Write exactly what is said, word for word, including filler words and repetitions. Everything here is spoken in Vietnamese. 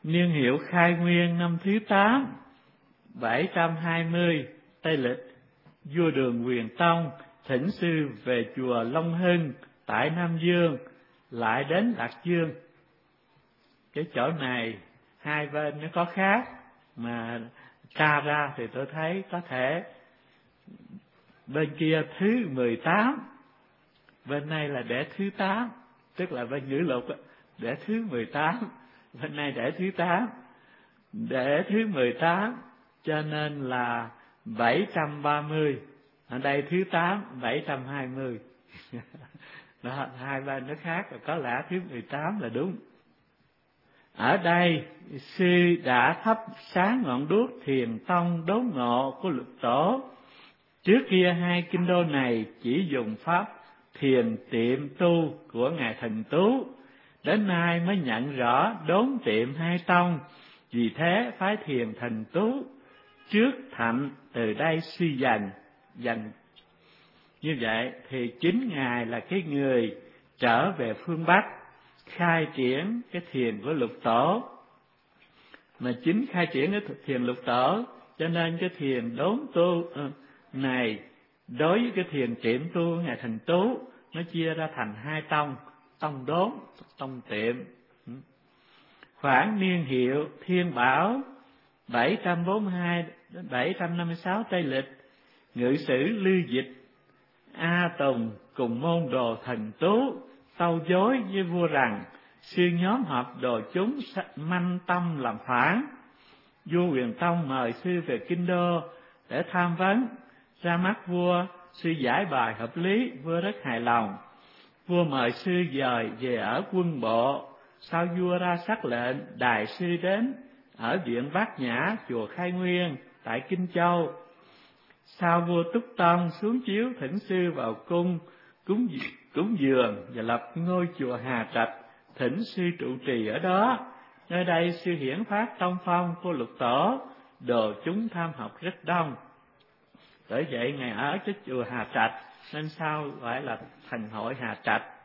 niên hiệu khai nguyên năm thứ tám, bảy trăm hai mươi Tây Lịch, vua Đường Quyền Tông thỉnh sư về chùa Long Hưng tại Nam Dương, lại đến Lạc Dương. Cái chỗ này hai bên nó có khác, mà tra ra thì tôi thấy có thể bên kia thứ mười tám, bên này là đẻ thứ tám, tức là bên ngữ lục đẻ thứ mười tám, bên này đẻ thứ tám, đẻ thứ mười tám, cho nên là bảy trăm ba mươi, ở đây thứ tám, bảy trăm hai mươi. Đó, hai bên nó khác, có lẽ thứ mười tám là đúng. Ở đây sư đã thắp sáng ngọn đuốc thiền tông đốn ngộ của Lục Tổ. Trước kia hai kinh đô này chỉ dùng pháp thiền tiệm tu của ngài Thần Tú, đến nay mới nhận rõ đốn tiệm hai tông, vì thế phái thiền Thần Tú trước thạnh từ đây suy dần dần. Như vậy thì chính ngài là cái người trở về phương Bắc khai triển cái thiền của Lục Tổ, mà chính khai triển cái thiền Lục Tổ, cho nên cái thiền đốn tu này đối với cái thiền tiệm tu của ngài Thần Tú nó chia ra thành hai tông, tông đốn, tông tiệm. Khoảng niên hiệu Thiên Bảo bảy trăm bốn mươi hai đến bảy trăm năm mươi sáu Tây Lịch, ngự sử Lưu Dịch A Tùng cùng môn đồ Thần Tú tâu dối với vua rằng sư nhóm họp đồ chúng manh tâm làm phản. Vua Quyền Tông mời sư về kinh đô để tham vấn. Ra mắt vua, sư giải bài hợp lý, vua rất hài lòng. Vua mời sư dời về ở quân bộ. Sau vua ra sắc lệnh đài sư đến ở viện Bát Nhã, chùa Khai Nguyên tại Kinh Châu. Sau vua Túc Tông xuống chiếu thỉnh sư vào cung cúng cúng dường và lập ngôi chùa Hà Trạch, thỉnh sư trụ trì ở đó. Nơi đây sư hiển phát tông phong của Lục Tổ, đồ chúng tham học rất đông. Bởi vậy ngài ở cái chùa Hà Trạch nên sao gọi là thành hội Hà Trạch.